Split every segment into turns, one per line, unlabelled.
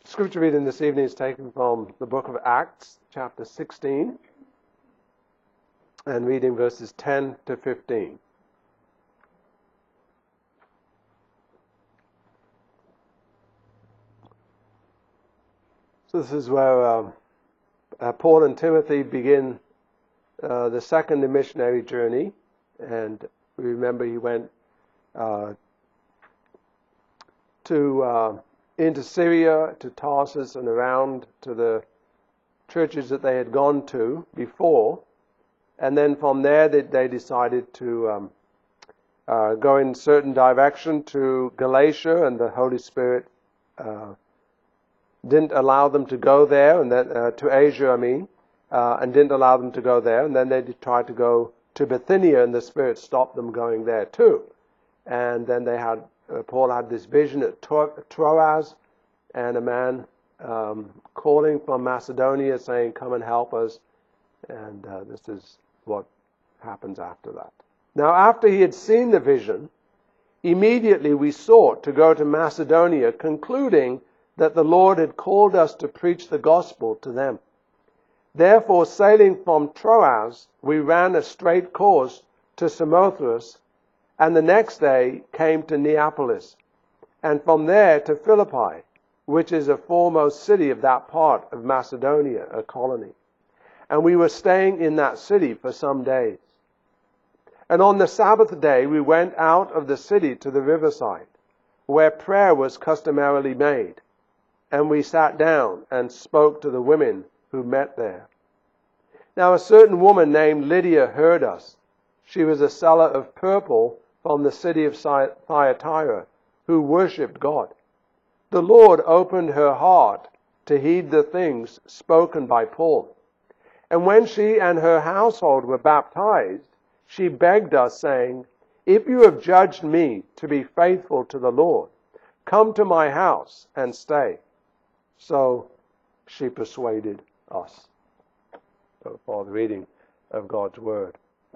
Scripture reading this evening is taken from the book of Acts, chapter 16, and reading verses 10 to 15. So this is where Paul and Timothy begin the second missionary journey, and we remember he went into Syria, to Tarsus, and around to the churches that they had gone to before. And then from there they decided to go in certain direction to Galatia, and the Holy Spirit didn't allow them to go there, and then to Asia, and didn't allow them to go there. And then they tried to go to Bithynia, and the Spirit stopped them going there too. And then Paul had this vision at Troas, and a man calling from Macedonia saying, "Come and help us." And this is what happens after that. Now, after he had seen the vision, immediately we sought to go to Macedonia, concluding that the Lord had called us to preach the gospel to them. Therefore, sailing from Troas, we ran a straight course to Samothrace, and the next day came to Neapolis, and from there to Philippi, which is a foremost city of that part of Macedonia, a colony. And we were staying in that city for some days. And on the Sabbath day we went out of the city to the riverside, where prayer was customarily made. And we sat down and spoke to the women who met there. Now a certain woman named Lydia heard us. She was a seller of purple from the city of Thyatira, who worshipped God. The Lord opened her heart to heed the things spoken by Paul. And when she and her household were baptized, she begged us, saying, "If you have judged me to be faithful to the Lord, come to my house and stay." So she persuaded us. So for the reading of God's Word.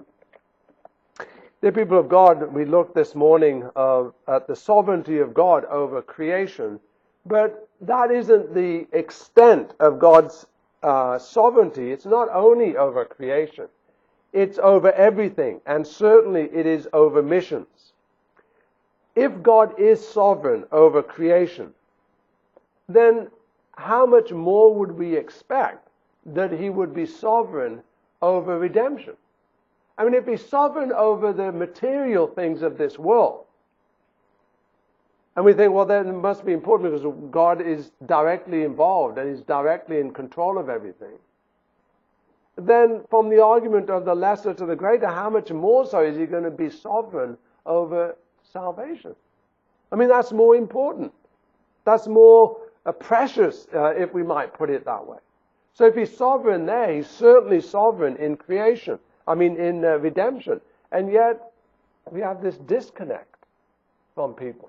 Dear people of God, we looked this morning at the sovereignty of God over creation, but that isn't the extent of God's sovereignty. It's not only over creation, it's over everything, and certainly it is over missions. If God is sovereign over creation, then how much more would we expect that He would be sovereign over redemption? If He's sovereign over the material things of this world, and we think, well, that must be important because God is directly involved and is directly in control of everything, then from the argument of the lesser to the greater, how much more so is He going to be sovereign over salvation? That's more important. That's more precious, if we might put it that way. So if He's sovereign there, He's certainly sovereign in creation. In redemption. And yet, we have this disconnect from people.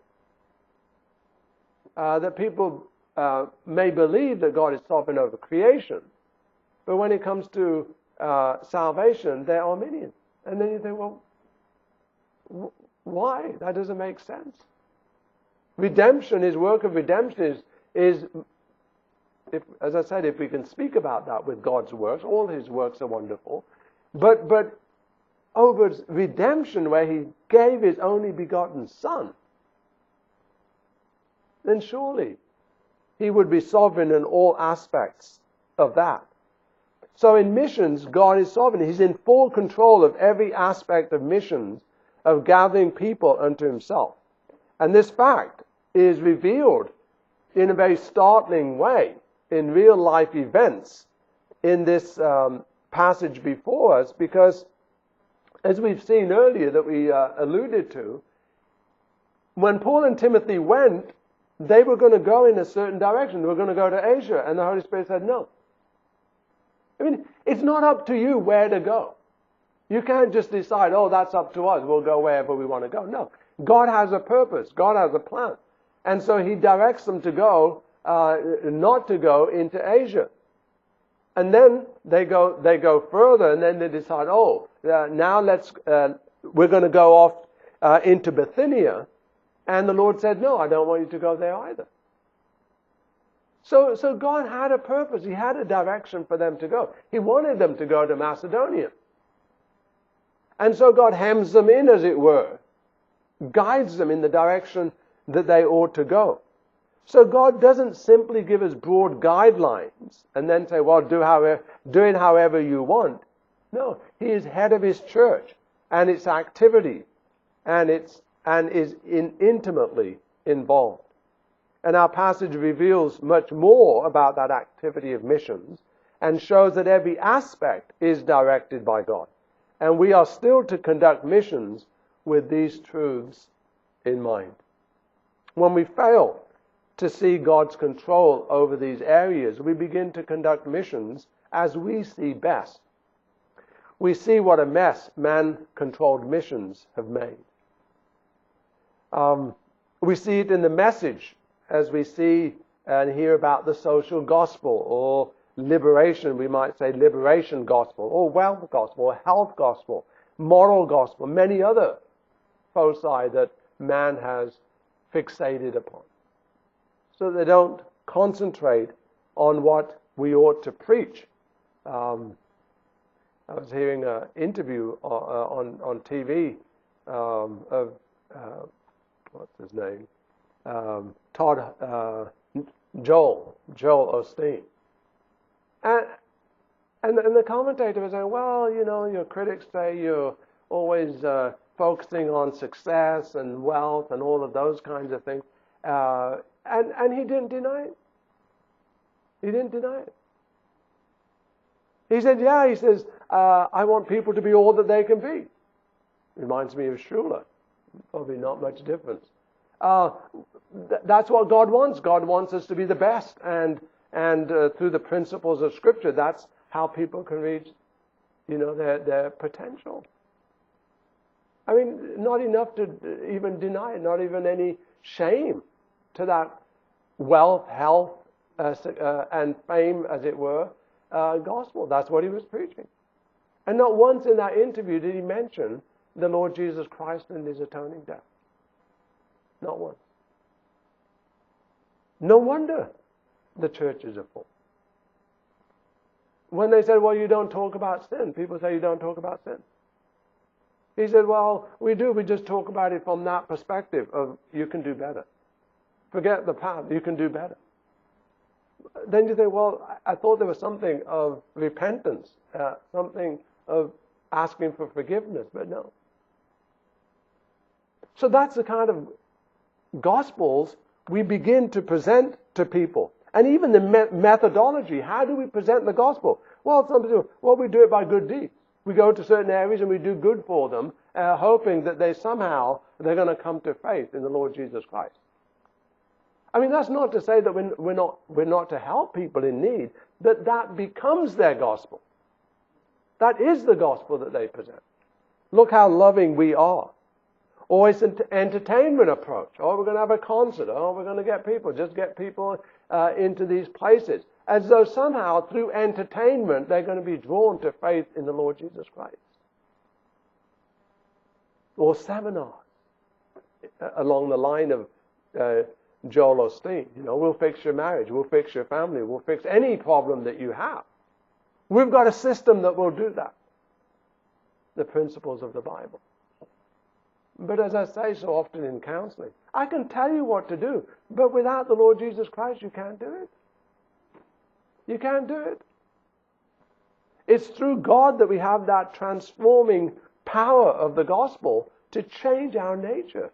That people may believe that God is sovereign over creation, but when it comes to salvation, they're Arminian. And then you think, well, why? That doesn't make sense. Redemption, His work of redemption is as I said, if we can speak about that with God's works, all His works are wonderful. But over redemption, where He gave His only begotten Son, then surely He would be sovereign in all aspects of that. So in missions, God is sovereign. He's in full control of every aspect of missions, of gathering people unto Himself. And this fact is revealed in a very startling way in real life events in this passage before us, because as we've seen earlier that we alluded to, when Paul and Timothy went, they were going to go in a certain direction. They were going to go to Asia, and the Holy Spirit said no. It's not up to you where to go. You can't just decide, oh, that's up to us, we'll go wherever we want to go. No, God has a purpose, God has a plan. And so He directs them to go, not to go into Asia. And then they go further, and then they decide, now we're going to go off into Bithynia. And the Lord said, no, I don't want you to go there either. So God had a purpose. He had a direction for them to go. He wanted them to go to Macedonia. And so God hems them in, as it were, guides them in the direction that they ought to go. So God doesn't simply give us broad guidelines and then say, well, do it however you want. No, He is head of His church and its activity and is intimately involved. And our passage reveals much more about that activity of missions and shows that every aspect is directed by God. And we are still to conduct missions with these truths in mind. When we fail to see God's control over these areas, we begin to conduct missions as we see best. We see what a mess man-controlled missions have made. We see it in the message as we see and hear about the social gospel, or liberation, we might say liberation gospel, or wealth gospel, or health gospel, moral gospel, many other foci that man has fixated upon. So they don't concentrate on what we ought to preach. I was hearing an interview on TV of, what's his name? Joel Osteen. And the commentator was saying, well, your critics say you're always focusing on success and wealth and all of those kinds of things. And he didn't deny it. He didn't deny it. He said, I want people to be all that they can be. Reminds me of Schuller. Probably not much difference. That's what God wants. God wants us to be the best. And through the principles of Scripture, that's how people can reach, their potential. I mean, not enough to even deny it, not even any shame to that wealth, health, and fame, as it were, gospel. That's what he was preaching. And not once in that interview did he mention the Lord Jesus Christ and His atoning death. Not once. No wonder the churches are full. When they said, well, you don't talk about sin, people say you don't talk about sin. He said, well, we do. We just talk about it from that perspective of you can do better. Forget the past. You can do better. Then you think, well, I thought there was something of repentance, something of asking for forgiveness, but no. So that's the kind of gospels we begin to present to people. And even the methodology, how do we present the gospel? Well, some people, we do it by good deeds. We go to certain areas and we do good for them, hoping that they're going to come to faith in the Lord Jesus Christ. I mean, that's not to say that we're not to help people in need, but that becomes their gospel. That is the gospel that they present. Look how loving we are. Or it's an entertainment approach. Oh, we're going to have a concert. Oh, we're going to get people into these places. As though somehow through entertainment they're going to be drawn to faith in the Lord Jesus Christ. Or seminars along the line of Joel Osteen. We'll fix your marriage. We'll fix your family. We'll fix any problem that you have. We've got a system that will do that. The principles of the Bible. But as I say so often in counseling, I can tell you what to do, but without the Lord Jesus Christ, you can't do it. You can't do it. It's through God that we have that transforming power of the gospel to change our nature.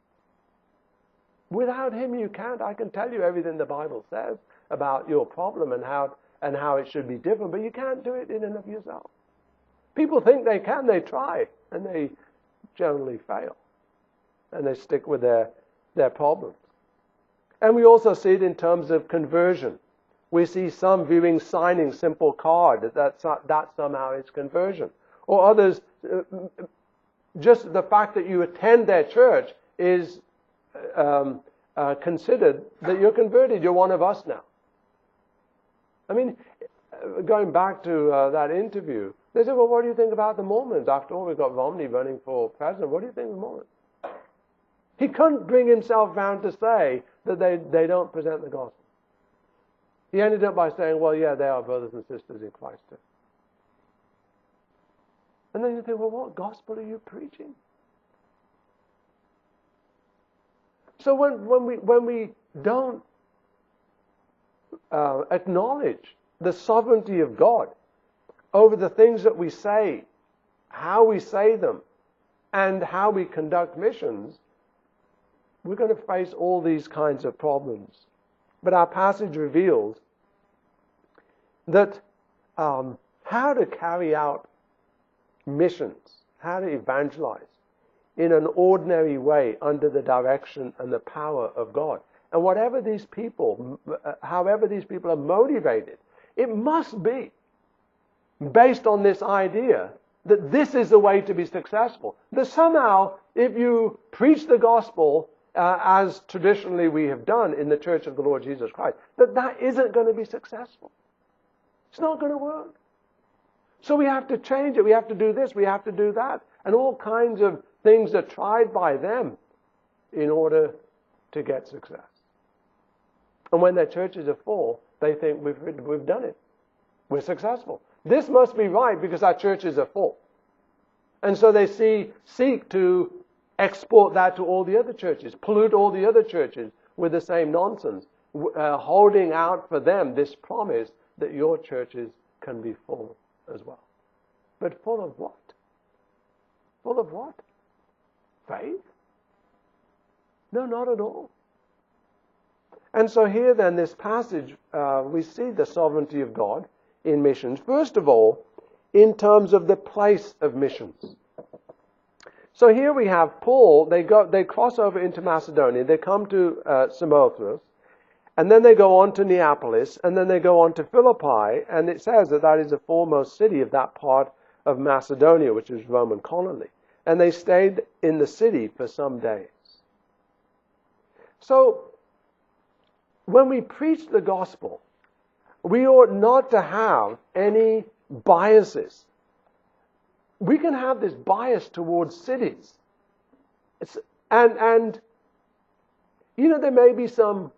Without Him, you can't. I can tell you everything the Bible says about your problem and how it should be different, but you can't do it in and of yourself. People think they can, they try, and they generally fail. And they stick with their problems. And we also see it in terms of conversion. We see some viewing signing simple card, that somehow is conversion. Or others, just the fact that you attend their church is considered that you're converted. You're one of us now. I mean, going back to that interview, they said, well, what do you think about the Mormons? After all, we've got Romney running for president. What do you think of the Mormons? He couldn't bring himself round to say that they don't present the gospel. He ended up by saying, well, yeah, they are brothers and sisters in Christ too. And then you think, well, what gospel are you preaching? So when we don't acknowledge the sovereignty of God over the things that we say, how we say them, and how we conduct missions, we're going to face all these kinds of problems. But our passage reveals that how to carry out missions, how to evangelize in an ordinary way under the direction and the power of God. And however these people are motivated, it must be based on this idea that this is the way to be successful. That somehow, if you preach the gospel as traditionally we have done in the Church of the Lord Jesus Christ, that isn't going to be successful. It's not going to work. So we have to change it. We have to do this. We have to do that. And all kinds of things are tried by them in order to get success. And when their churches are full, they think we've done it. We're successful. This must be right because our churches are full. And so they seek to export that to all the other churches, pollute all the other churches with the same nonsense, holding out for them this promise that your churches can be full as well. But full of what? Full of what? Faith? No, not at all. And so here then, this passage, we see the sovereignty of God in missions. First of all, in terms of the place of missions. So here we have Paul, they cross over into Macedonia, they come to Samothrace, and then they go on to Neapolis, and then they go on to Philippi, and it says that is the foremost city of that part of Macedonia, which is Roman colony. And they stayed in the city for some days. So, when we preach the gospel, we ought not to have any biases. We can have this bias towards cities. And there may be some,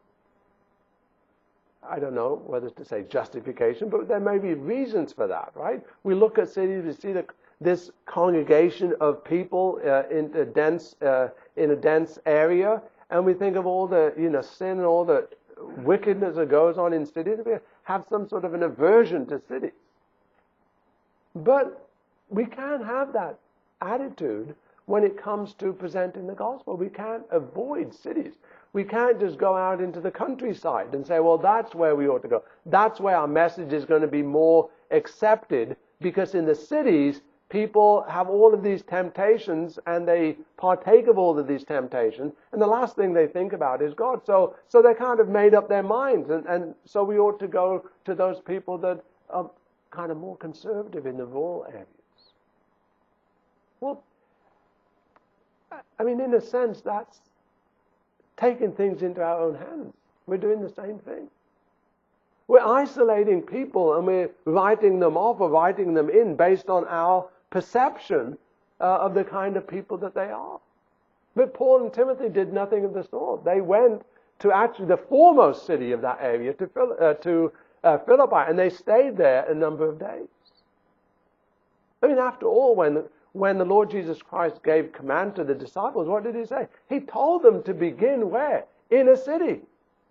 I don't know whether to say justification, but there may be reasons for that, right? We look at cities, we see this congregation of people in a dense area, and we think of all the sin and all the wickedness that goes on in cities. We have some sort of an aversion to cities. But we can't have that attitude when it comes to presenting the gospel. We can't avoid cities. We can't just go out into the countryside and say, well, that's where we ought to go. That's where our message is going to be more accepted, because in the cities, people have all of these temptations and they partake of all of these temptations, and the last thing they think about is God. So they kind of made up their minds, and so we ought to go to those people that are kind of more conservative in the rural areas. Well, I mean, in a sense, that's taking things into our own hands. We're doing the same thing. We're isolating people and we're writing them off or writing them in based on our perception of the kind of people that they are. But Paul and Timothy did nothing of the sort. They went to actually the foremost city of that area, to Philippi, and they stayed there a number of days. I mean, after all, when the Lord Jesus Christ gave command to the disciples, what did he say? He told them to begin where? In a city.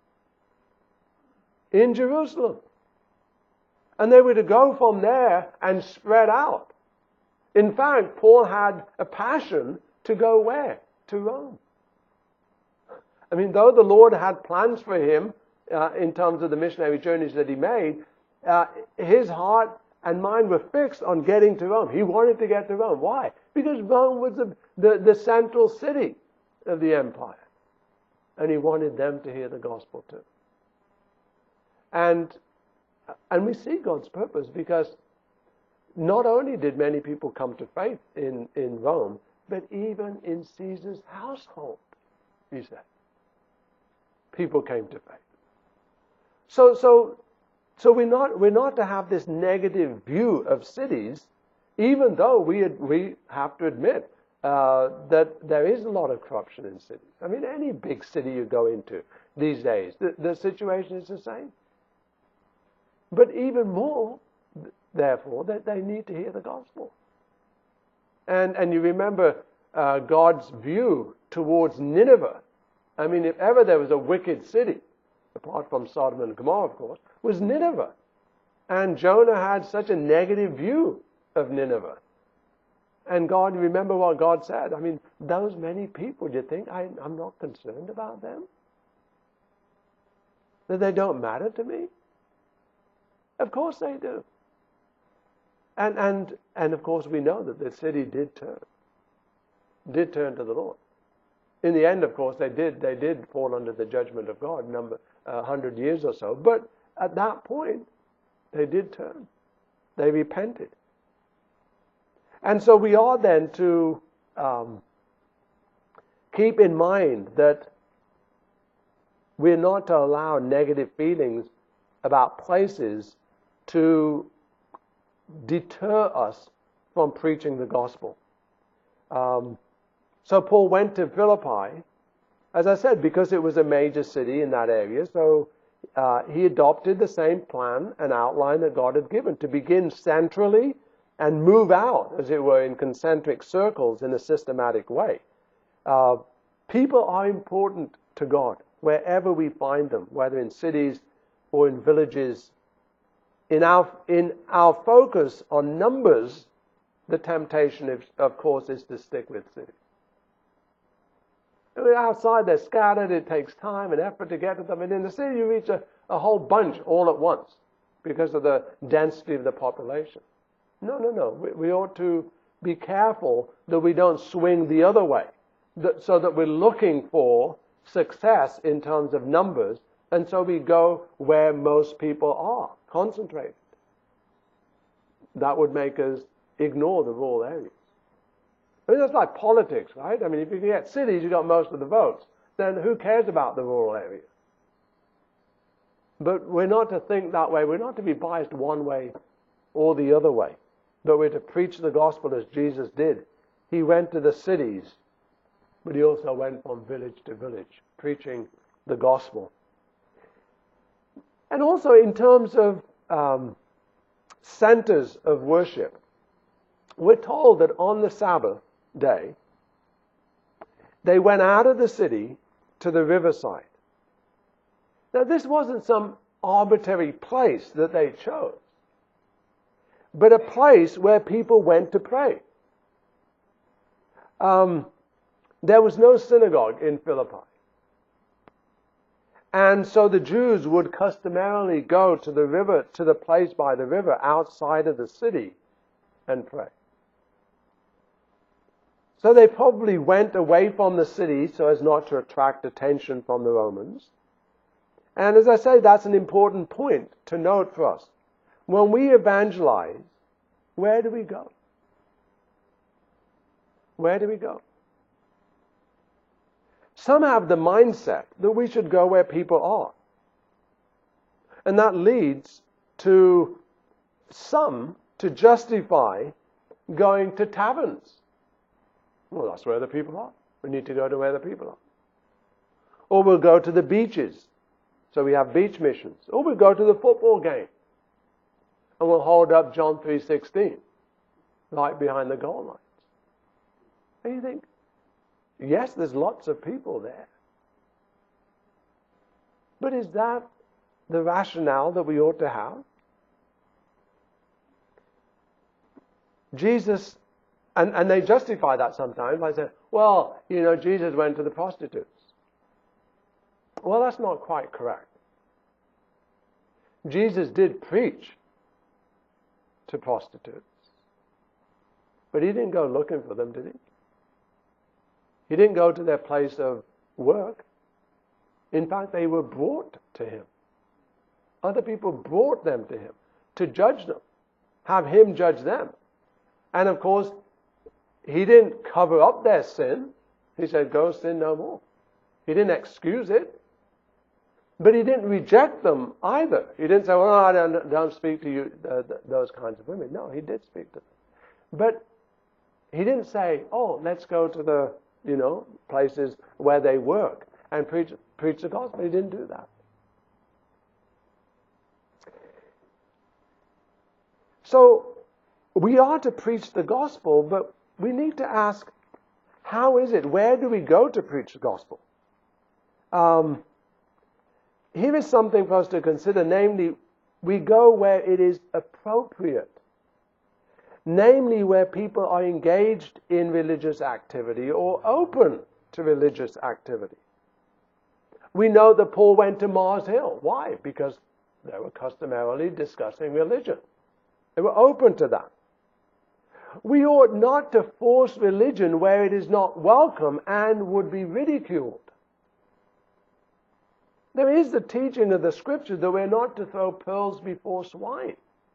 In Jerusalem. And they were to go from there and spread out. In fact, Paul had a passion to go where? To Rome. I mean, though the Lord had plans for him in terms of the missionary journeys that he made, his heart and mind were fixed on getting to Rome. He wanted to get to Rome. Why? Because Rome was the central city of the empire. And he wanted them to hear the gospel too. And we see God's purpose, because not only did many people come to faith in Rome, but even in Caesar's household, he said, people came to faith. So we're not to have this negative view of cities, even though we have to admit that there is a lot of corruption in cities. I mean, any big city you go into these days, the situation is the same. But even more, therefore, that they need to hear the gospel. And you remember God's view towards Nineveh. I mean, if ever there was a wicked city, apart from Sodom and Gomorrah, of course, was Nineveh. And Jonah had such a negative view of Nineveh. And God, remember what God said. I mean, those many people, do you think I'm not concerned about them? That they don't matter to me? Of course they do. And of course we know that the city did turn to the Lord. In the end, of course, they did fall under the judgment of God, 100 years or so. But at that point, they did turn. They repented. And so we are then to keep in mind that we're not to allow negative feelings about places to deter us from preaching the gospel. So Paul went to Philippi, as I said, because it was a major city in that area. So he adopted the same plan and outline that God had given, to begin centrally and move out, as it were, in concentric circles in a systematic way. People are important to God wherever we find them, whether in cities or in villages. In our focus on numbers, the temptation, of course, is to stick with cities. Outside they're scattered, it takes time and effort to get to them, and in the city you reach a whole bunch all at once because of the density of the population. No. We ought to be careful that we don't swing the other way, so that we're looking for success in terms of numbers, and so we go where most people are, concentrated. That would make us ignore the rural areas. I mean, that's like politics, right? I mean, if you get cities, you got most of the votes. Then who cares about the rural area? But we're not to think that way. We're not to be biased one way or the other way. But we're to preach the gospel as Jesus did. He went to the cities, but he also went from village to village, preaching the gospel. And also in terms of centers of worship, we're told that on the Sabbath day, they went out of the city to the riverside. Now, this wasn't some arbitrary place that they chose, but a place where people went to pray. There was no synagogue in Philippi. And so the Jews would customarily go to the river, to the place by the river outside of the city and pray. So they probably went away from the city so as not to attract attention from the Romans. And as I say, that's an important point to note for us. When we evangelize, where do we go? Where do we go? Some have the mindset that we should go where people are. And that leads to some to justify going to taverns. Well, that's where the people are. We need to go to where the people are. Or we'll go to the beaches. So we have beach missions. Or we'll go to the football game. And we'll hold up John 3:16 right behind the goal lines. And you think, yes, there's lots of people there. But is that the rationale that we ought to have? Jesus, and they justify that sometimes by saying, well, Jesus went to the prostitutes. Well, that's not quite correct. Jesus did preach to prostitutes. But he didn't go looking for them, did he? He didn't go to their place of work. In fact, they were brought to him. Other people brought them to him to judge them, have him judge them. And of course, he didn't cover up their sin. He said, go sin no more. He didn't excuse it. But he didn't reject them either. He didn't say, well, I don't speak to you, those kinds of women. No, he did speak to them. But he didn't say, oh, let's go to the places where they work and preach the gospel. He didn't do that. So we are to preach the gospel, but we need to ask, how is it? Where do we go to preach the gospel? Here is something for us to consider, namely, we go where it is appropriate. Namely, where people are engaged in religious activity or open to religious activity. We know that Paul went to Mars Hill. Why? Because they were customarily discussing religion. They were open to that. We ought not to force religion where it is not welcome and would be ridiculed. There is the teaching of the Scripture that we're not to throw pearls before swine.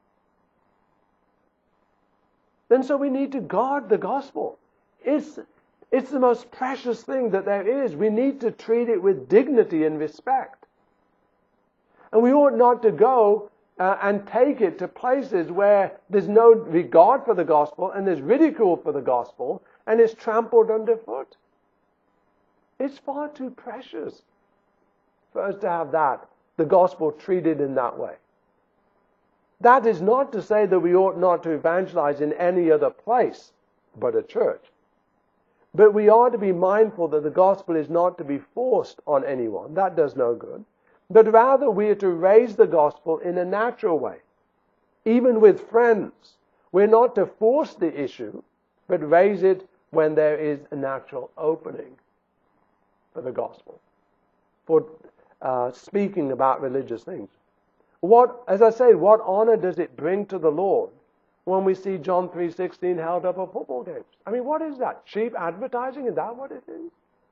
Then so we need to guard the gospel. It's the most precious thing that there is. We need to treat it with dignity and respect. And we ought not to go and take it to places where there's no regard for the gospel and there's ridicule for the gospel and it's trampled underfoot. It's far too precious for us to have the gospel treated in that way. That is not to say that we ought not to evangelize in any other place but a church. But we are to be mindful that the gospel is not to be forced on anyone. That does no good. But rather we are to raise the gospel in a natural way. Even with friends. We're not to force the issue, but raise it when there is a natural opening for the gospel. For speaking about religious things. As I say, what honor does it bring to the Lord when we see John 3:16 held up at football games? I mean, what is that? Cheap advertising? Is that what it is?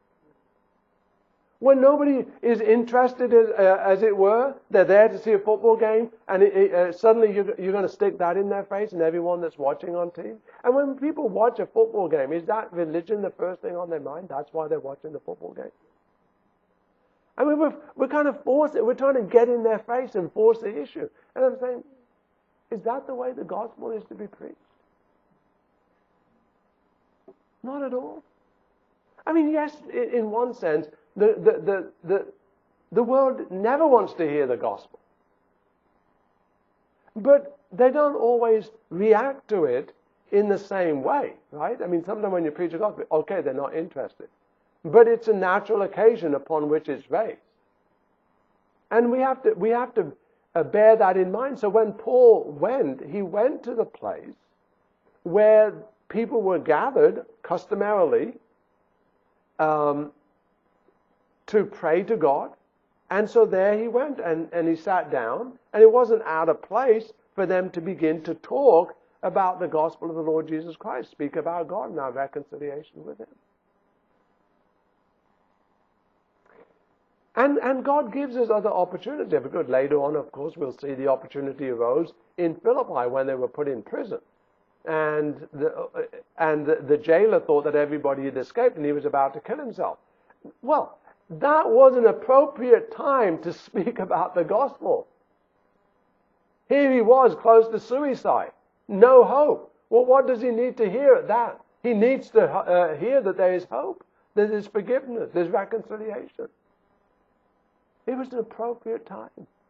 When nobody is interested, as it were, they're there to see a football game, and suddenly you're going to stick that in their face and everyone that's watching on TV. And when people watch a football game, is that religion the first thing on their mind? That's why they're watching the football game. I mean, we're kind of forcing, we're trying to get in their face and force the issue. And I'm saying, is that the way the gospel is to be preached? Not at all. I mean, yes, in one sense, the world never wants to hear the gospel. But they don't always react to it in the same way, right? I mean, sometimes when you preach the gospel, okay, they're not interested. But it's a natural occasion upon which it's raised. And we have to bear that in mind. So when Paul went, he went to the place where people were gathered customarily to pray to God. And so there he went and he sat down. And it wasn't out of place for them to begin to talk about the gospel of the Lord Jesus Christ. Speak about God and our reconciliation with him. And God gives us other opportunities. Because later on, of course, we'll see the opportunity arose in Philippi when they were put in prison. And the jailer thought that everybody had escaped and he was about to kill himself. Well, that was an appropriate time to speak about the gospel. Here he was, close to suicide. No hope. Well, what does he need to hear at that? He needs to hear that there is hope. There is forgiveness. There's reconciliation. It was an appropriate time.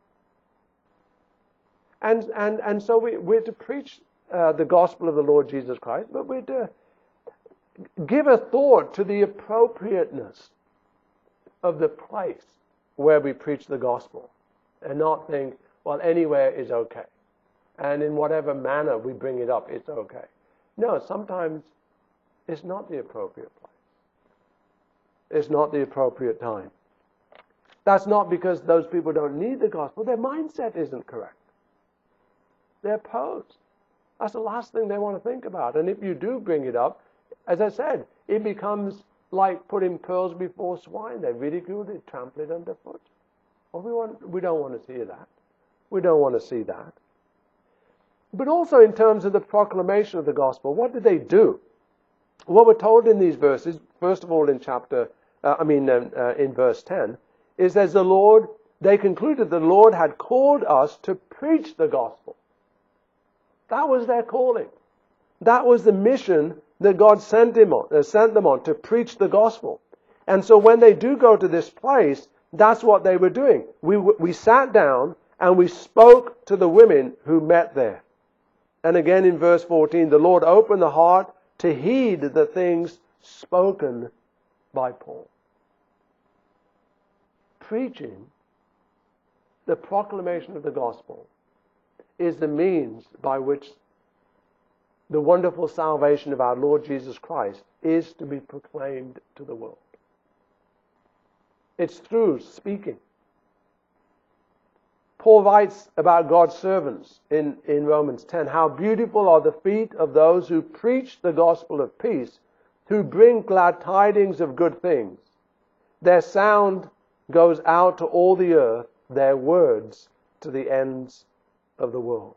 And so we're to preach the gospel of the Lord Jesus Christ, but we're to give a thought to the appropriateness of the place where we preach the gospel and not think, well, anywhere is okay. And in whatever manner we bring it up, it's okay. No, sometimes it's not the appropriate place. It's not the appropriate time. That's not because those people don't need the gospel. Their mindset isn't correct. They're opposed. That's the last thing they want to think about. And if you do bring it up, as I said, it becomes like putting pearls before swine. They ridicule it, trample it underfoot. Well, we don't want to see that. We don't want to see that. But also in terms of the proclamation of the gospel, what did they do? What we're told in these verses, first of all in in verse 10, is as they concluded the Lord had called us to preach the gospel. That was their calling. That was the mission that God sent them on, to preach the gospel. And so when they do go to this place, that's what they were doing. We sat down and we spoke to the women who met there. And again in verse 14, the Lord opened the heart to heed the things spoken by Paul. Preaching, the proclamation of the gospel, is the means by which the wonderful salvation of our Lord Jesus Christ is to be proclaimed to the world. It's through speaking. Paul writes about God's servants in Romans 10, how beautiful are the feet of those who preach the gospel of peace, who bring glad tidings of good things. Their sound goes out to all the earth, their words to the ends of the world.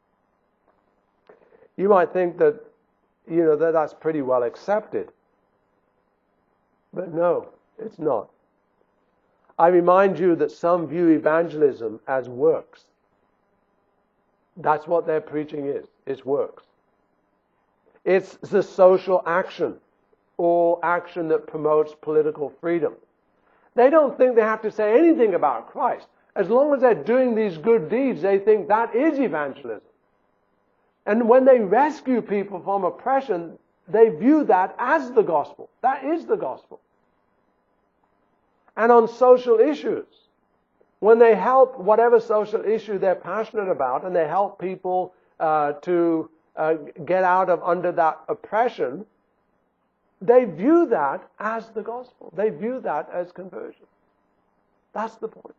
You might think that, that's pretty well accepted. But no, it's not. I remind you that some view evangelism as works. That's what their preaching is. It's works. It's the social action or action that promotes political freedom. They don't think they have to say anything about Christ. As long as they're doing these good deeds, they think that is evangelism. And when they rescue people from oppression, they view that as the gospel. That is the gospel. And on social issues, when they help whatever social issue they're passionate about, and they help people to get out of under that oppression, they view that as the gospel. They view that as conversion. That's the point.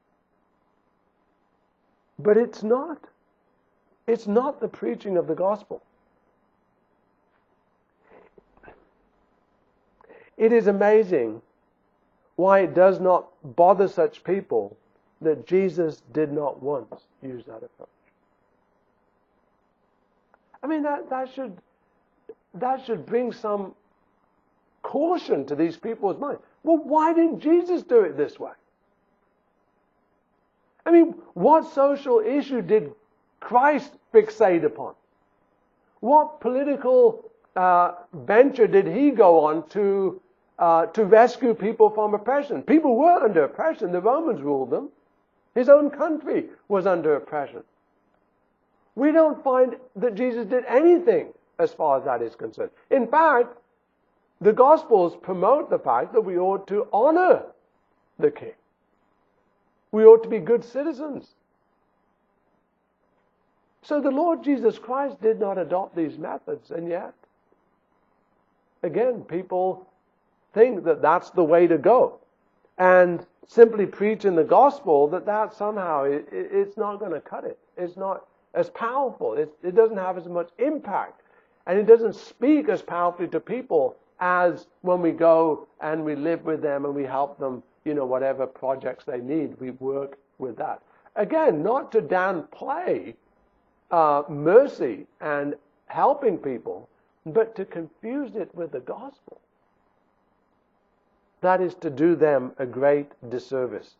But it's not. It's not the preaching of the gospel. It is amazing why it does not bother such people that Jesus did not once use that approach. I mean, that should bring some caution to these people's minds. Well, why didn't Jesus do it this way? I mean, what social issue did Christ fixate upon? What political venture did he go on to rescue people from oppression? People were under oppression. The Romans ruled them. His own country was under oppression. We don't find that Jesus did anything as far as that is concerned. In fact, the Gospels promote the fact that we ought to honor the King. We ought to be good citizens. So the Lord Jesus Christ did not adopt these methods, and yet, again, people think that that's the way to go. And simply preaching the gospel, that somehow it's not going to cut it. It's not as powerful. It doesn't have as much impact. And it doesn't speak as powerfully to people as when we go and we live with them and we help them, whatever projects they need, we work with that. Again, not to downplay mercy and helping people, but to confuse it with the gospel. That is to do them a great disservice.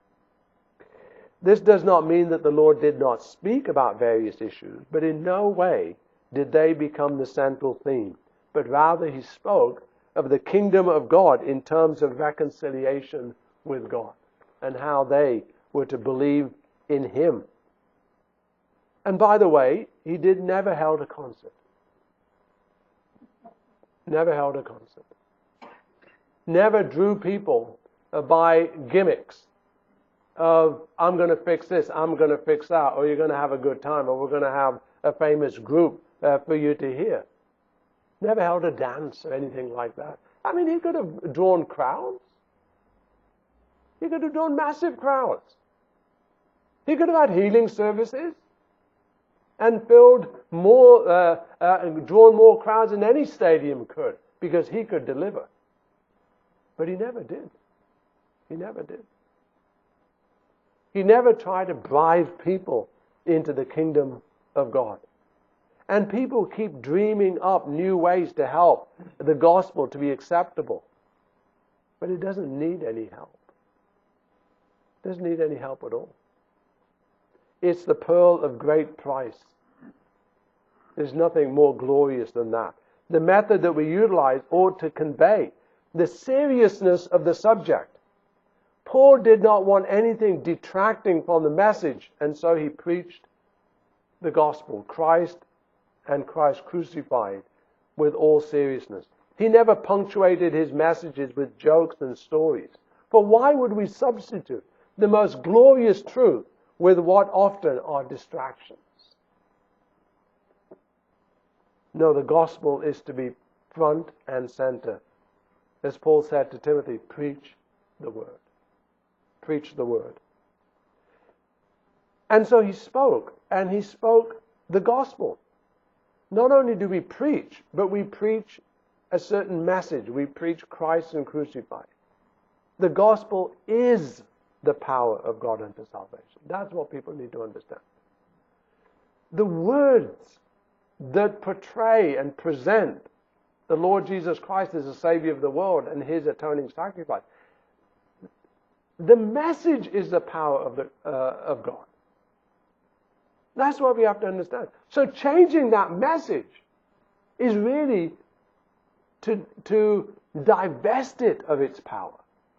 This does not mean that the Lord did not speak about various issues, but in no way did they become the central theme, but rather he spoke of the kingdom of God in terms of reconciliation with God and how they were to believe in him. And by the way, he never held a concert. Never held a concert. Never drew people by gimmicks of, I'm going to fix this, I'm going to fix that, or you're going to have a good time, or we're going to have a famous group for you to hear. Never held a dance or anything like that. I mean, he could have drawn crowds. He could have drawn massive crowds. He could have had healing services and filled more, drawn more crowds than any stadium could, because he could deliver. But he never did. He never did. He never tried to bribe people into the kingdom of God. And people keep dreaming up new ways to help the gospel to be acceptable. But it doesn't need any help. It doesn't need any help at all. It's the pearl of great price. There's nothing more glorious than that. The method that we utilize ought to convey the seriousness of the subject. Paul did not want anything detracting from the message, and so he preached the gospel, Christ and Christ crucified with all seriousness. He never punctuated his messages with jokes and stories. For why would we substitute the most glorious truth with what often are distractions? No, the gospel is to be front and center. As Paul said to Timothy, preach the word. Preach the word. And so he spoke, and he spoke the gospel. Not only do we preach, but we preach a certain message. We preach Christ and crucified. The gospel is the power of God unto salvation. That's what people need to understand. The words that portray and present the Lord Jesus Christ as the Savior of the world and His atoning sacrifice, the message is the power of God. That's what we have to understand. So changing that message is really to divest it of its power.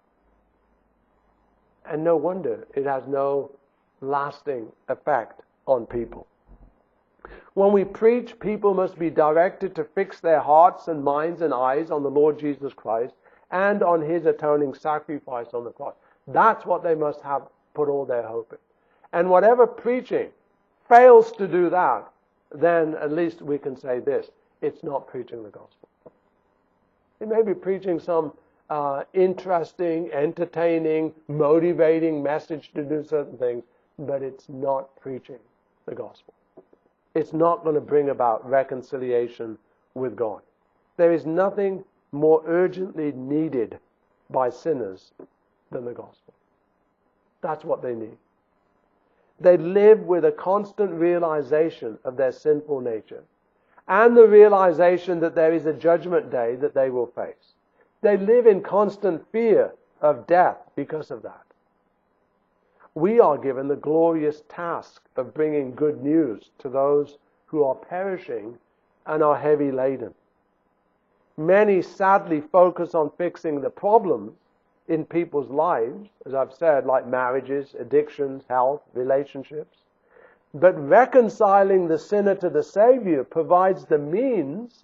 And no wonder it has no lasting effect on people. When we preach, people must be directed to fix their hearts and minds and eyes on the Lord Jesus Christ and on His atoning sacrifice on the cross. That's what they must have put all their hope in. And whatever preaching fails to do that, then at least we can say this: it's not preaching the gospel. It may be preaching some interesting, entertaining, motivating message to do certain things, but it's not preaching the gospel. It's not going to bring about reconciliation with God. There is nothing more urgently needed by sinners than the gospel. That's what they need. They live with a constant realization of their sinful nature and the realization that there is a judgment day that they will face. They live in constant fear of death because of that. We are given the glorious task of bringing good news to those who are perishing and are heavy laden. Many sadly focus on fixing the problems in people's lives, as I've said, like marriages, addictions, health, relationships. But reconciling the sinner to the Savior provides the means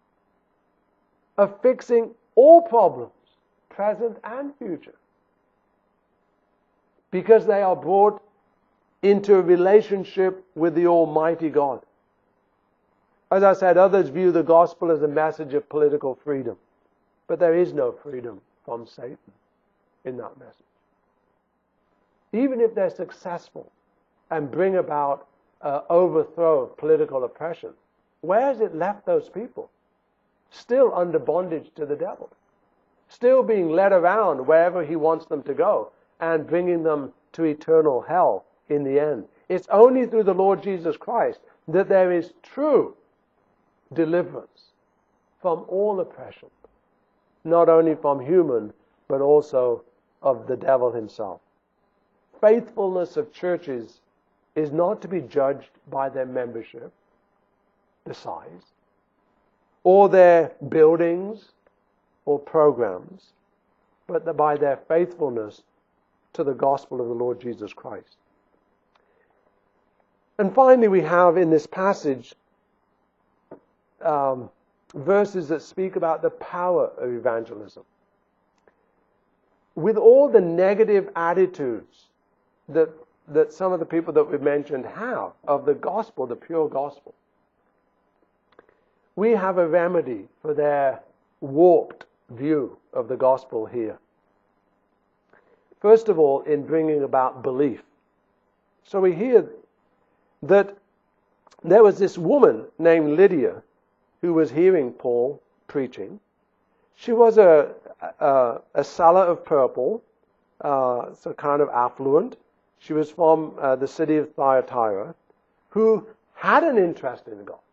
of fixing all problems, present and future, because they are brought into a relationship with the Almighty God. As I said, others view the gospel as a message of political freedom, but there is no freedom from Satan in that message. Even if they're successful and bring about overthrow of political oppression, where has it left those people? Still under bondage to the devil, still being led around wherever he wants them to go and bringing them to eternal hell in the end. It's only through the Lord Jesus Christ that there is true deliverance from all oppression, not only from human, but also of the devil himself. Faithfulness of churches is not to be judged by their membership, the size, or their buildings or programs, but by their faithfulness to the gospel of the Lord Jesus Christ. And finally, we have in this passage verses that speak about the power of evangelism. With all the negative attitudes that some of the people that we've mentioned have of the gospel, the pure gospel, we have a remedy for their warped view of the gospel here. First of all, in bringing about belief. So we hear that there was this woman named Lydia who was hearing Paul preaching. She was a seller of purple, so kind of affluent. She was from the city of Thyatira, who had an interest in God.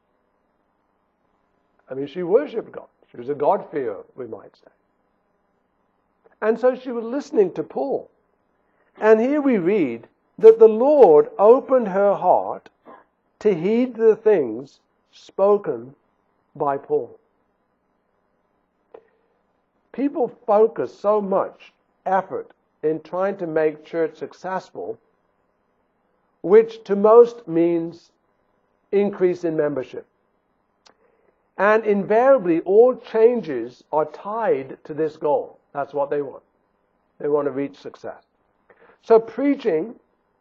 I mean, she worshipped God. She was a God-fearer, we might say. And so she was listening to Paul. And here we read that the Lord opened her heart to heed the things spoken by Paul. People focus so much effort in trying to make church successful, which to most means increase in membership. And invariably, all changes are tied to this goal. That's what they want. They want to reach success. So preaching,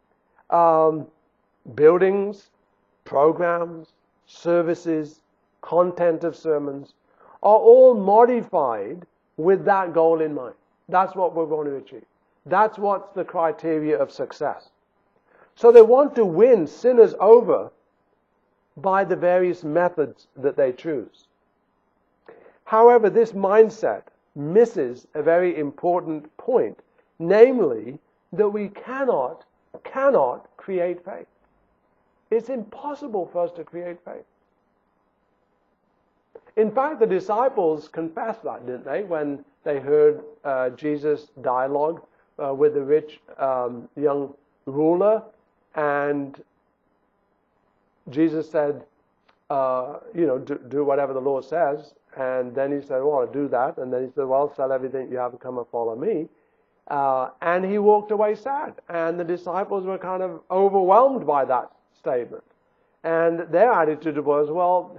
buildings, programs, services, content of sermons are all modified with that goal in mind. That's what we're going to achieve. That's what's the criteria of success. So they want to win sinners over by the various methods that they choose. However, this mindset misses a very important point, namely that we cannot create faith. It's impossible for us to create faith. In fact, the disciples confessed that, didn't they, when they heard Jesus' dialogue with the rich young ruler, and Jesus said, do whatever the Lord says. And then he said, well, I'll do that. And then he said, well, sell everything you have and come and follow me. And he walked away sad. And the disciples were kind of overwhelmed by that statement. And their attitude was, well,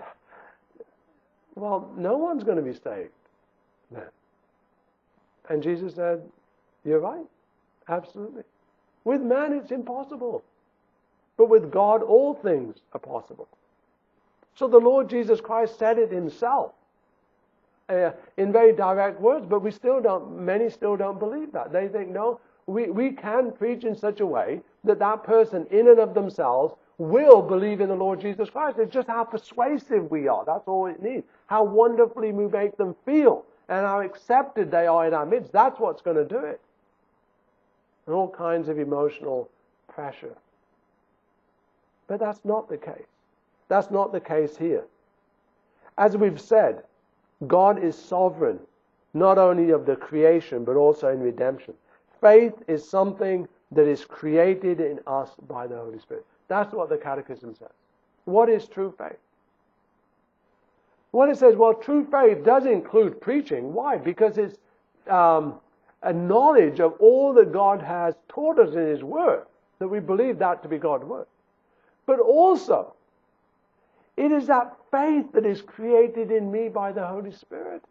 no one's going to be saved then. And Jesus said, you're right. Absolutely. With man, it's impossible. But with God, all things are possible. So the Lord Jesus Christ said it himself in very direct words, but many still don't believe that. They think, no, we can preach in such a way that that person in and of themselves will believe in the Lord Jesus Christ. It's just how persuasive we are. That's all it needs. How wonderfully we make them feel and how accepted they are in our midst. That's what's going to do it. And all kinds of emotional pressure. But that's not the case. That's not the case here. As we've said, God is sovereign, not only of the creation, but also in redemption. Faith is something that is created in us by the Holy Spirit. That's what the Catechism says. What is true faith? Well, it says, true faith does include preaching. Why? Because it's a knowledge of all that God has taught us in His Word, that we believe that to be God's Word. But also, it is that faith that is created in me by the Holy Spirit.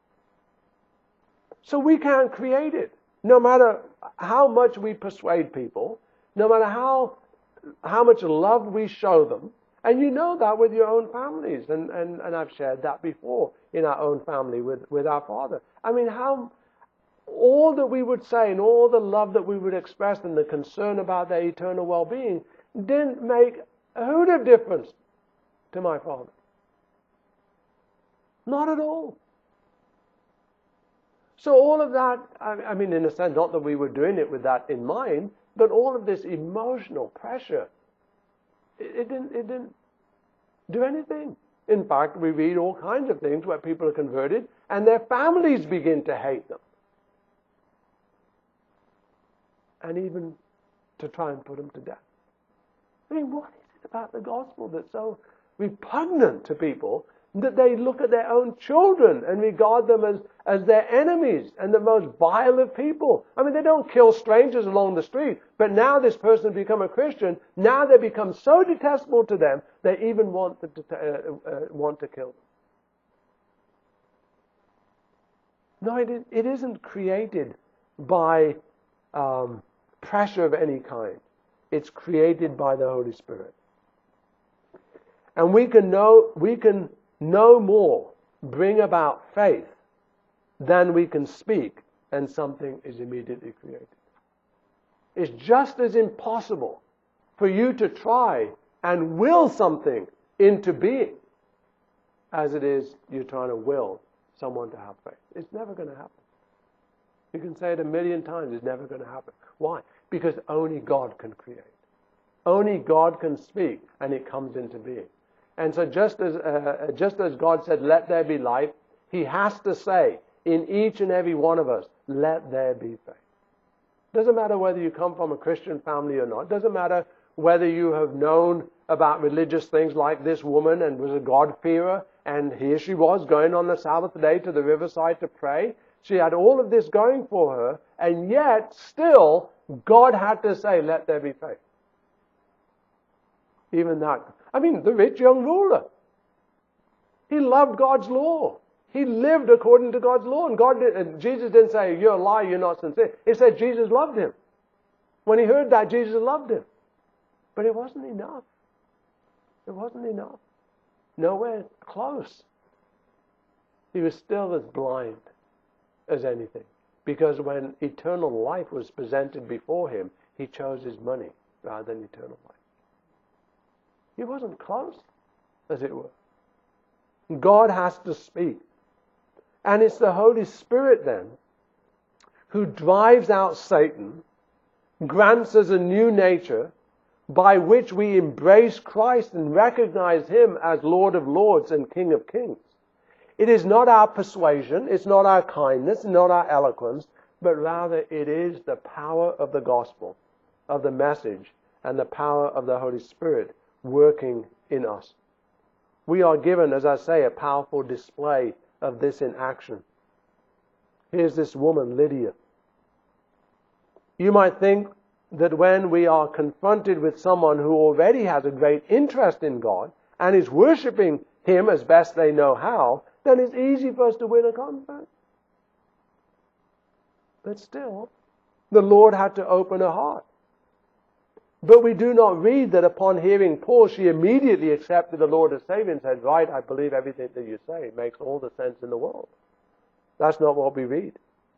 So we can't create it. No matter how much we persuade people, no matter how much love we show them, and you know that with your own families, and I've shared that before in our own family with our father. I mean, all that we would say and all the love that we would express and the concern about their eternal well-being didn't make a hoot of difference to my father. Not at all. So all of that, I mean, in a sense, not that we were doing it with that in mind, but all of this emotional pressure, it didn't do anything. In fact, we read all kinds of things where people are converted and their families begin to hate them. And even to try and put them to death. I mean, what is it about the gospel that's so repugnant to people that they look at their own children and regard them as their enemies and the most vile of people? I mean, they don't kill strangers along the street, but now this person become a Christian, now they become so detestable to them, they even want to kill them. No, it isn't created by pressure of any kind. It's created by the Holy Spirit. And we can no more bring about faith than we can speak, and something is immediately created. It's just as impossible for you to try and will something into being as it is you're trying to will someone to have faith. It's never going to happen. You can say it 1,000,000 times, it's never going to happen. Why? Because only God can create. Only God can speak, and it comes into being. And so just as God said, let there be light, He has to say in each and every one of us, let there be faith. Doesn't matter whether you come from a Christian family or not. Doesn't matter whether you have known about religious things like this woman and was a God-fearer, and here she was going on the Sabbath day to the riverside to pray. She had all of this going for her, and yet still God had to say, let there be faith. Even that. I mean, the rich young ruler. He loved God's law. He lived according to God's law. And Jesus didn't say, you're a liar, you're not sincere. He said Jesus loved him. When he heard that, Jesus loved him. But it wasn't enough. It wasn't enough. Nowhere close. He was still as blind as anything. Because when eternal life was presented before him, he chose his money rather than eternal life. He wasn't close, as it were. God has to speak. And it's the Holy Spirit then who drives out Satan, grants us a new nature by which we embrace Christ and recognize him as Lord of Lords and King of Kings. It is not our persuasion, it's not our kindness, not our eloquence, but rather it is the power of the gospel, of the message, and the power of the Holy Spirit working in us. We are given, as I say, a powerful display of this in action. Here's this woman, Lydia. You might think that when we are confronted with someone who already has a great interest in God and is worshipping him as best they know how, then it's easy for us to win a convert. But still, the Lord had to open her heart. But we do not read that upon hearing Paul, she immediately accepted the Lord as Savior and said, right, I believe everything that you say. It makes all the sense in the world. That's not what we read.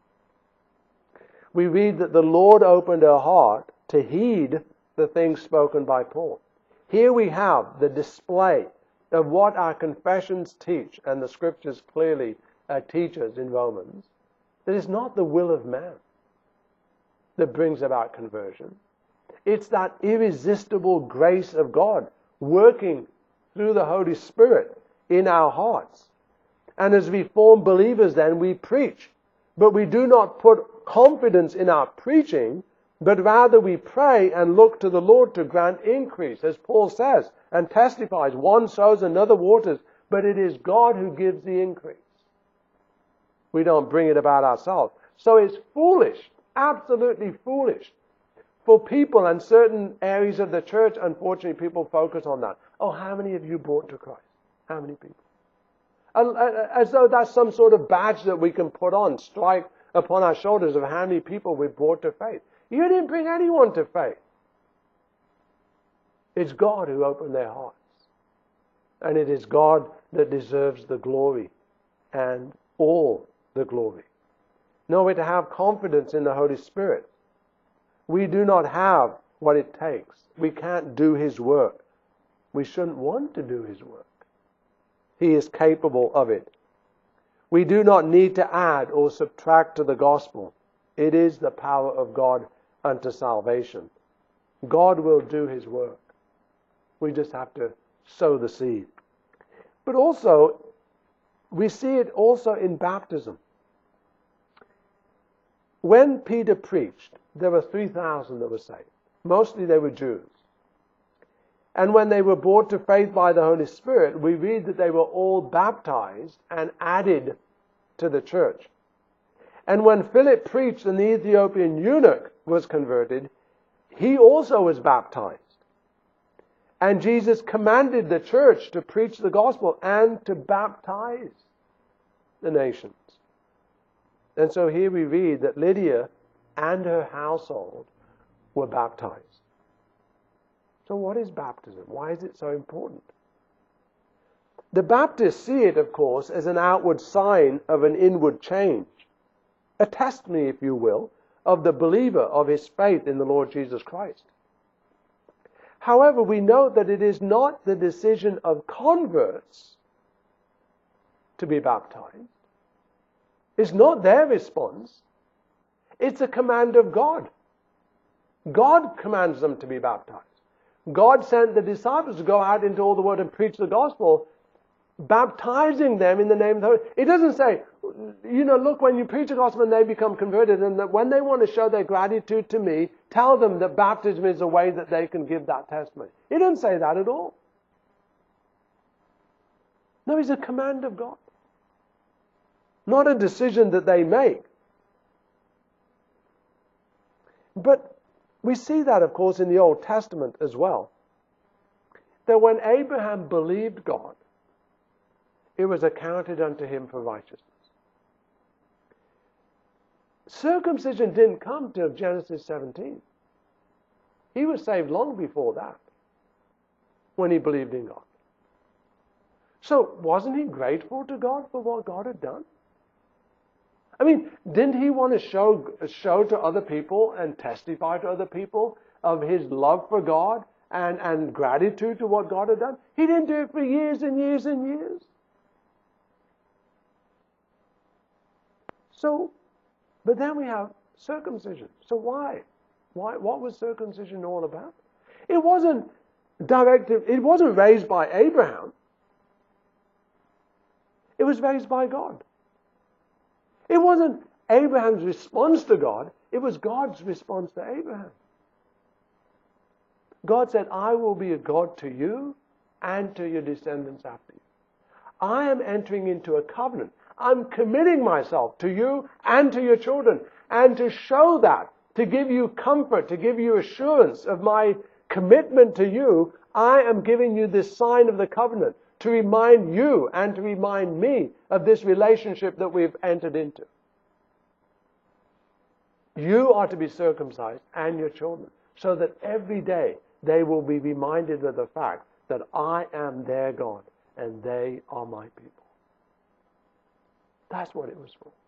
We read that the Lord opened her heart to heed the things spoken by Paul. Here we have the display of what our confessions teach, and the Scriptures clearly teach us in Romans, that it's not the will of man that brings about conversion. It's that irresistible grace of God working through the Holy Spirit in our hearts. And as we form believers then, we preach. But we do not put confidence in our preaching, but rather we pray and look to the Lord to grant increase, as Paul says and testifies, one sows, another waters, but it is God who gives the increase. We don't bring it about ourselves. So it's foolish, absolutely foolish, for people and certain areas of the church. Unfortunately, people focus on that. Oh, how many of you brought to Christ? How many people? As though that's some sort of badge that we can put on, strike upon our shoulders of how many people we've brought to faith. You didn't bring anyone to faith. It's God who opened their hearts. And it is God that deserves the glory and all the glory. No, we're to have confidence in the Holy Spirit. We do not have what it takes. We can't do his work. We shouldn't want to do his work. He is capable of it. We do not need to add or subtract to the gospel. It is the power of God unto salvation. God will do his work. We just have to sow the seed. But also, we see it also in baptism. When Peter preached, there were 3,000 that were saved. Mostly they were Jews. And when they were brought to faith by the Holy Spirit, we read that they were all baptized and added to the church. And when Philip preached and the Ethiopian eunuch was converted, he also was baptized. And Jesus commanded the church to preach the gospel and to baptize the nations. And so here we read that Lydia and her household were baptized. So what is baptism? Why is it so important? The Baptists see it, of course, as an outward sign of an inward change. A testimony, if you will, of the believer, of his faith in the Lord Jesus Christ. However, we note that it is not the decision of converts to be baptized. It's not their response. It's a command of God. God commands them to be baptized. God sent the disciples to go out into all the world and preach the gospel, baptizing them in the name of the Holy. It doesn't say, look, when you preach the gospel and they become converted, and that when they want to show their gratitude to me, tell them that baptism is a way that they can give that testimony. It doesn't say that at all. No, it's a command of God. Not a decision that they make. But we see that, of course, in the Old Testament as well. That when Abraham believed God, it was accounted unto him for righteousness. Circumcision didn't come till Genesis 17. He was saved long before that, when he believed in God. So wasn't he grateful to God for what God had done? I mean, didn't he want to show to other people and testify to other people of his love for God and gratitude to what God had done? He didn't do it for years and years and years. So, but then we have circumcision. So why? What was circumcision all about? It wasn't raised by Abraham. It was raised by God. It wasn't Abraham's response to God. It was God's response to Abraham. God said, I will be a God to you and to your descendants after you. I am entering into a covenant. I'm committing myself to you and to your children. And to show that, to give you comfort, to give you assurance of my commitment to you, I am giving you this sign of the covenant to remind you and to remind me of this relationship that we've entered into. You are to be circumcised and your children, so that every day they will be reminded of the fact that I am their God and they are my people. That's what it was for.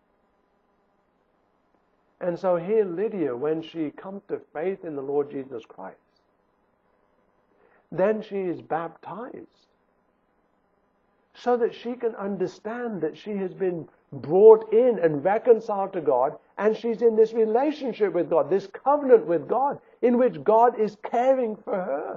And so here Lydia, when she comes to faith in the Lord Jesus Christ, then she is baptized so that she can understand that she has been brought in and reconciled to God, and she's in this relationship with God, this covenant with God, in which God is caring for her.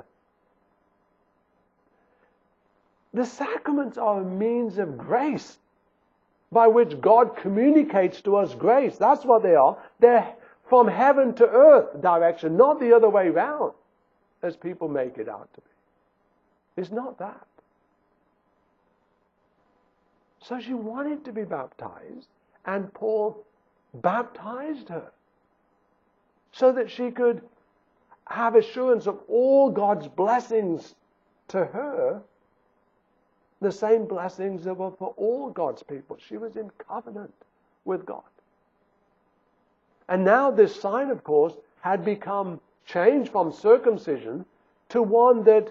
The sacraments are a means of grace by which God communicates to us grace. That's what they are. They're from heaven to earth direction, not the other way round, as people make it out to be. It's not that. So she wanted to be baptized, and Paul baptized her so that she could have assurance of all God's blessings to her, the same blessings that were for all God's people. She was in covenant with God. And now this sign, of course, had become changed from circumcision to one that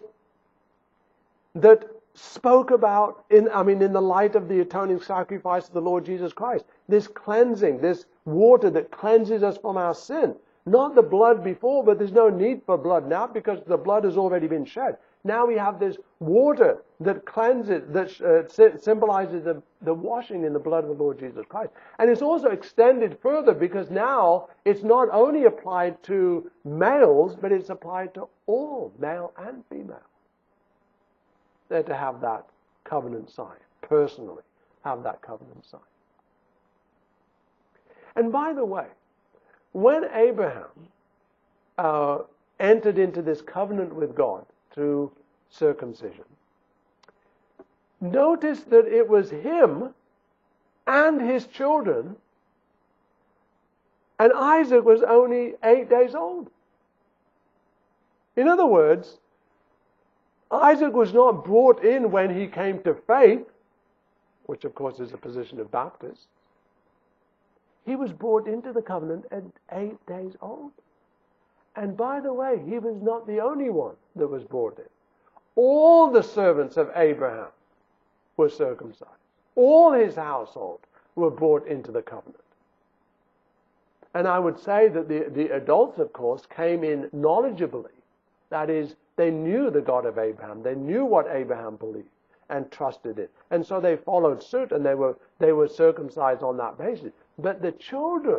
spoke about, in the light of the atoning sacrifice of the Lord Jesus Christ. This cleansing, this water that cleanses us from our sin. Not the blood before, but there's no need for blood now because the blood has already been shed. Now we have this water that cleanses, that symbolizes the washing in the blood of the Lord Jesus Christ. And it's also extended further because now it's not only applied to males, but it's applied to all, male and female. They're to have that covenant sign, personally have that covenant sign. And by the way, when Abraham entered into this covenant with God through circumcision, notice that it was him and his children, and Isaac was only 8 days old. In other words, Isaac was not brought in when he came to faith, which of course is a position of Baptists. He was brought into the covenant at 8 days old. And by the way, he was not the only one that was brought in. All the servants of Abraham were circumcised. All his household were brought into the covenant. And I would say that the adults, of course, came in knowledgeably. That is, they knew the God of Abraham. They knew what Abraham believed and trusted in. And so they followed suit and they were circumcised on that basis. But the children,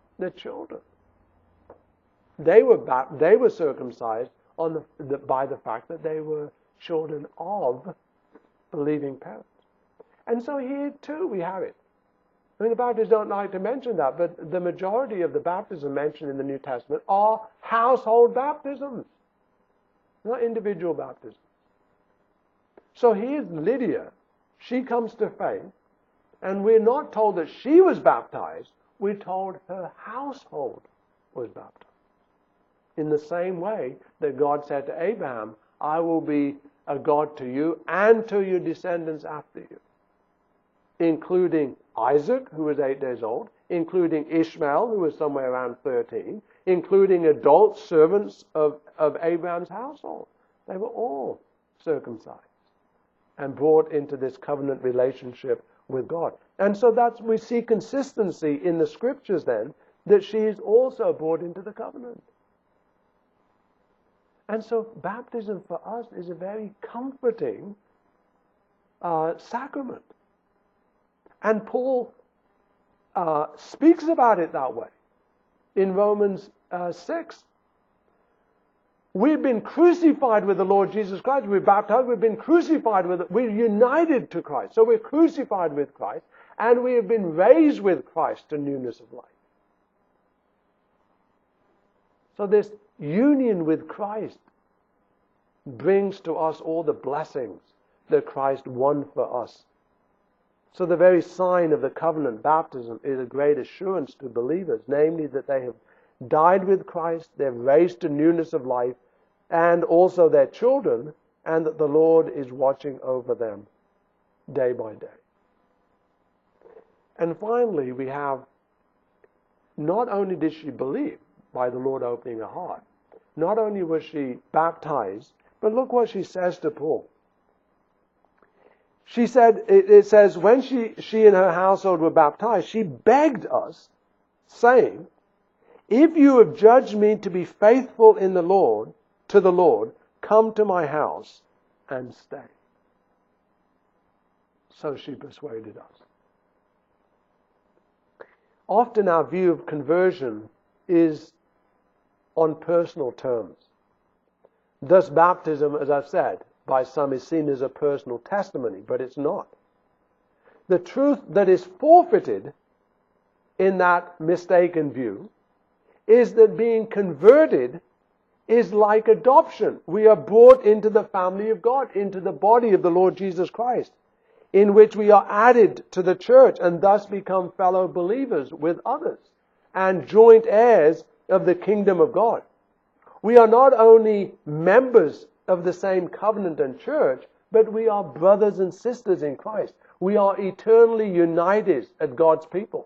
they were circumcised by the fact that they were children of believing parents. And so here too we have it. I mean, the Baptists don't like to mention that, but the majority of the baptisms mentioned in the New Testament are household baptisms, not individual baptisms. So here's Lydia. She comes to faith, and we're not told that she was baptized. We're told her household was baptized. In the same way that God said to Abraham, I will be a God to you and to your descendants after you. including Isaac, who was 8 days old, including Ishmael, who was somewhere around 13, including adult servants of Abraham's household. They were all circumcised and brought into this covenant relationship with God. And so we see consistency in the scriptures then, that she is also brought into the covenant. And so baptism for us is a very comforting sacrament. And Paul speaks about it that way in Romans 6. We've been crucified with the Lord Jesus Christ. We're baptized. We've been crucified with it. We're united to Christ. So we're crucified with Christ. And we have been raised with Christ to newness of life. So this union with Christ brings to us all the blessings that Christ won for us. So the very sign of the covenant, baptism, is a great assurance to believers, namely that they have died with Christ, they're raised to newness of life, and also their children, and that the Lord is watching over them day by day. And finally, we have, not only did she believe by the Lord opening her heart, not only was she baptized, but look what she says to Paul. She said, it says, when she and her household were baptized, she begged us, saying, if you have judged me to be faithful in the Lord, to the Lord, come to my house and stay. So she persuaded us. Often our view of conversion is on personal terms. Thus baptism, as I've said, by some is seen as a personal testimony, but it's not. The truth that is forfeited in that mistaken view is that being converted is like adoption. We are brought into the family of God, into the body of the Lord Jesus Christ, in which we are added to the church and thus become fellow believers with others and joint heirs of the kingdom of God. We are not only members of the same covenant and church, but we are brothers and sisters in Christ. We are eternally united as God's people.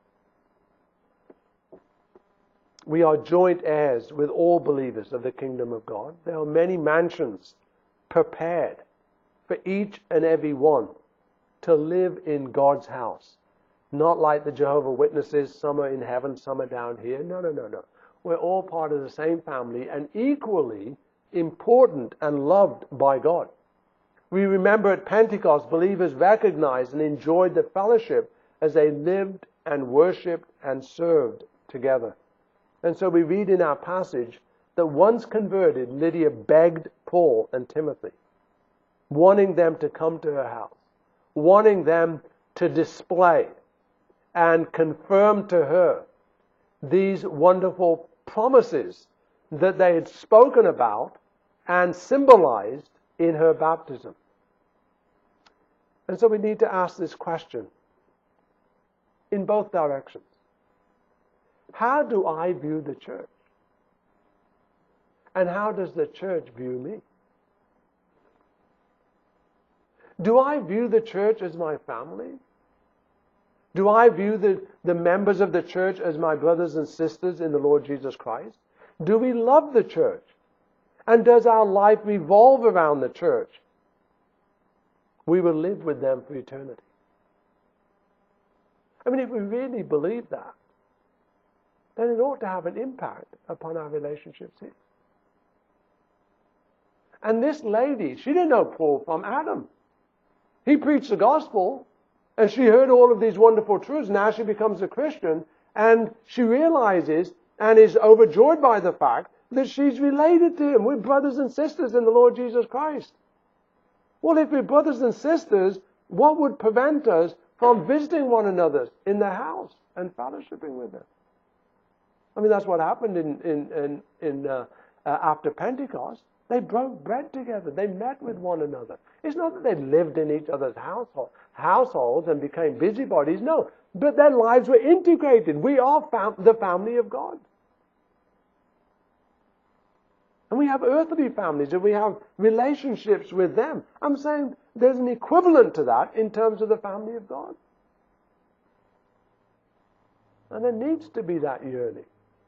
We are joint heirs with all believers of the kingdom of God. There are many mansions prepared for each and every one to live in God's house. Not like the Jehovah's Witnesses, some are in heaven, some are down here. No. We're all part of the same family and equally important and loved by God. We remember at Pentecost, believers recognized and enjoyed the fellowship as they lived and worshipped and served together. And so we read in our passage that once converted, Lydia begged Paul and Timothy, wanting them to come to her house, wanting them to display and confirm to her these wonderful promises that they had spoken about and symbolized in her baptism. And so we need to ask this question in both directions. How do I view the church? And how does the church view me? Do I view the church as my family? Do I view the members of the church as my brothers and sisters in the Lord Jesus Christ? Do we love the church? And does our life revolve around the church? We will live with them for eternity. I mean, if we really believe that, then it ought to have an impact upon our relationships here. And this lady, she didn't know Paul from Adam. He preached the gospel, and she heard all of these wonderful truths. Now she becomes a Christian, and she realizes and is overjoyed by the fact that she's related to him. We're brothers and sisters in the Lord Jesus Christ. Well, if we're brothers and sisters, what would prevent us from visiting one another in their house and fellowshipping with them? I mean, that's what happened after Pentecost. They broke bread together. They met with one another. It's not that they lived in each other's households and became busybodies. No, but their lives were integrated. We are the family of God. And we have earthly families and we have relationships with them. I'm saying there's an equivalent to that in terms of the family of God. And there needs to be that yearning.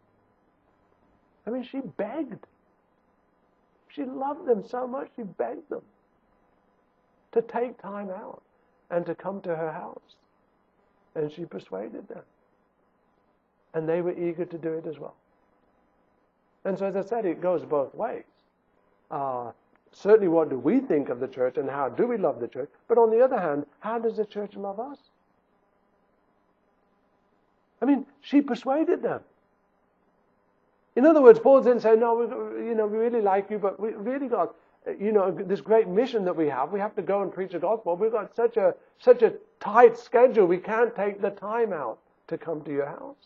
I mean, she begged. She loved them so much, she begged them to take time out and to come to her house. And she persuaded them. And they were eager to do it as well. And so, as I said, it goes both ways. Certainly, what do we think of the church and how do we love the church? But on the other hand, how does the church love us? I mean, she persuaded them. In other words, Paul didn't say, no, we really like you, but we really got, this great mission that we have. We have to go and preach the gospel. We've got such a tight schedule. We can't take the time out to come to your house.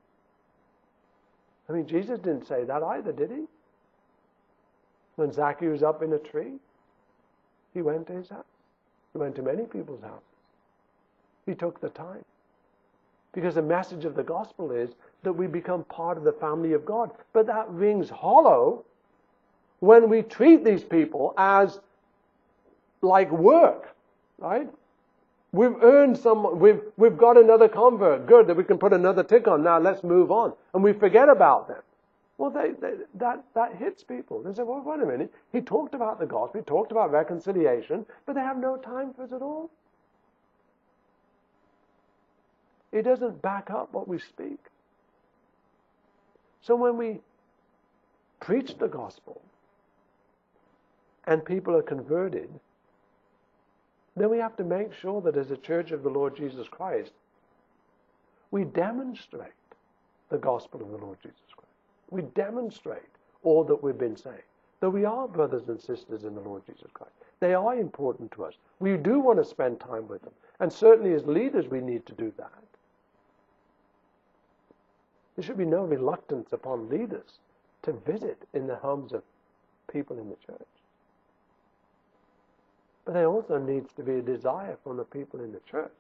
I mean, Jesus didn't say that either, did he? When Zacchaeus was up in a tree, he went to his house. He went to many people's houses. He took the time. Because the message of the gospel is that we become part of the family of God. But that rings hollow when we treat these people as like work, right? We've earned we've got another convert. Good, that we can put another tick on. Now let's move on. And we forget about them. Well, that hits people. They say, well, wait a minute. He talked about the gospel. He talked about reconciliation, but they have no time for it at all. It doesn't back up what we speak. So when we preach the gospel and people are converted, then we have to make sure that as a church of the Lord Jesus Christ, we demonstrate the gospel of the Lord Jesus Christ. We demonstrate all that we've been saying. That we are brothers and sisters in the Lord Jesus Christ. They are important to us. We do want to spend time with them. And certainly as leaders we need to do that. There should be no reluctance upon leaders to visit in the homes of people in the church. But there also needs to be a desire from the people in the church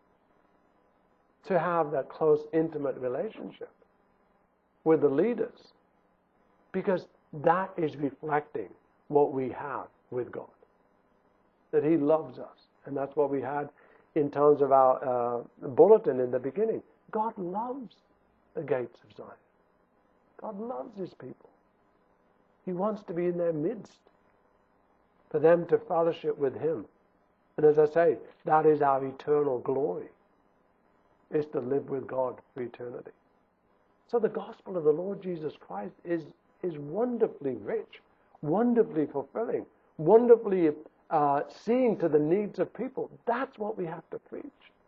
to have that close, intimate relationship with the leaders. Because that is reflecting what we have with God. That He loves us. And that's what we had in terms of our bulletin in the beginning. God loves the gates of Zion. God loves His people. He wants to be in their midst for them to fellowship with Him. And as I say, that is our eternal glory, is to live with God for eternity. So the gospel of the Lord Jesus Christ is wonderfully rich, wonderfully fulfilling, wonderfully seeing to the needs of people. That's what we have to preach.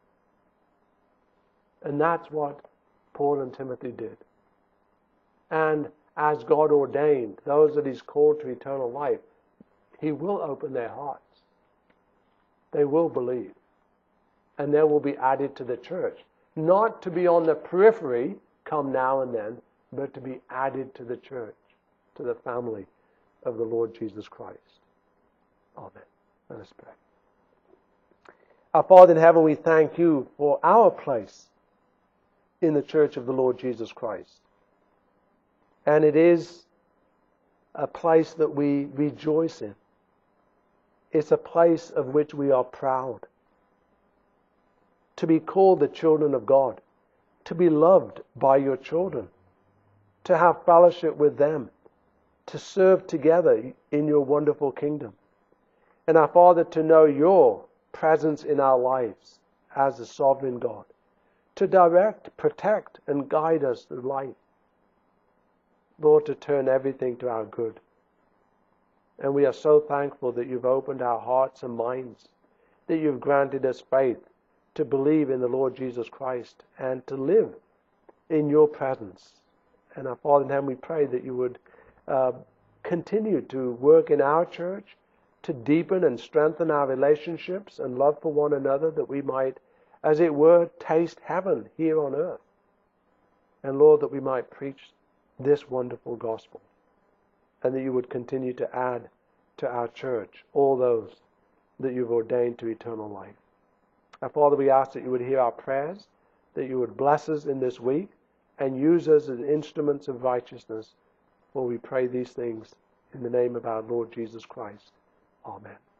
And that's what Paul and Timothy did. And as God ordained, those that He's called to eternal life, He will open their hearts. They will believe. And they will be added to the church. Not to be on the periphery, come now and then, but to be added to the church, to the family of the Lord Jesus Christ. Amen. Let us pray. Our Father in heaven, we thank You for our place in the church of the Lord Jesus Christ. And it is a place that we rejoice in. It's a place of which we are proud. To be called the children of God. To be loved by Your children. To have fellowship with them. To serve together in Your wonderful kingdom. And our Father, to know Your presence in our lives as the sovereign God. To direct, protect, and guide us through life. Lord, to turn everything to our good. And we are so thankful that You've opened our hearts and minds, that You've granted us faith to believe in the Lord Jesus Christ and to live in Your presence. And our Father in heaven, we pray that You would continue to work in our church, to deepen and strengthen our relationships and love for one another, that we might, as it were, taste heaven here on earth. And Lord, that we might preach this wonderful gospel. And that You would continue to add to our church all those that You've ordained to eternal life. Our Father, we ask that You would hear our prayers, that You would bless us in this week, and use us as instruments of righteousness. For we pray these things In the name of our Lord Jesus Christ. Amen.